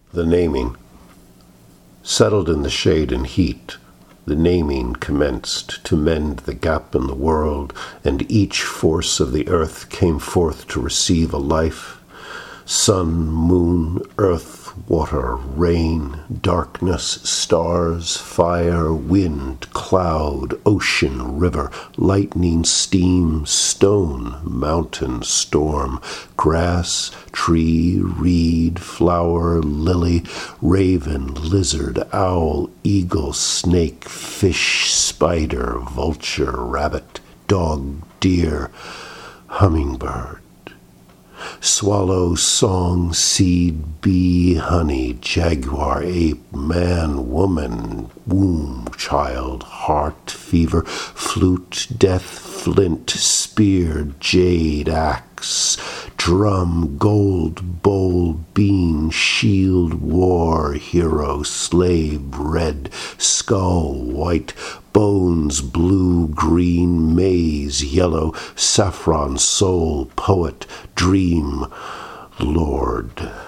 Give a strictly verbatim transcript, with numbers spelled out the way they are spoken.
The naming. Settled in the shade and heat, the naming commenced to mend the gap in the world, and each force of the earth came forth to receive a life. Sun, moon, earth, water, rain, darkness, stars, fire, wind, cloud, ocean, river, lightning, steam, stone, mountain, storm, grass, tree, reed, flower, lily, raven, lizard, owl, eagle, snake, fish, spider, vulture, rabbit, dog, deer, hummingbird. Swallow, song, seed, bee, honey, jaguar, ape, man, woman, womb, child, heart, fever, flute, death, flint, spear, jade, axe, drum, gold, bowl, bean, shield, war, hero, slave, red, skull, white, bones, blue, green, maize, yellow, saffron, soul, poet, dream, Lord.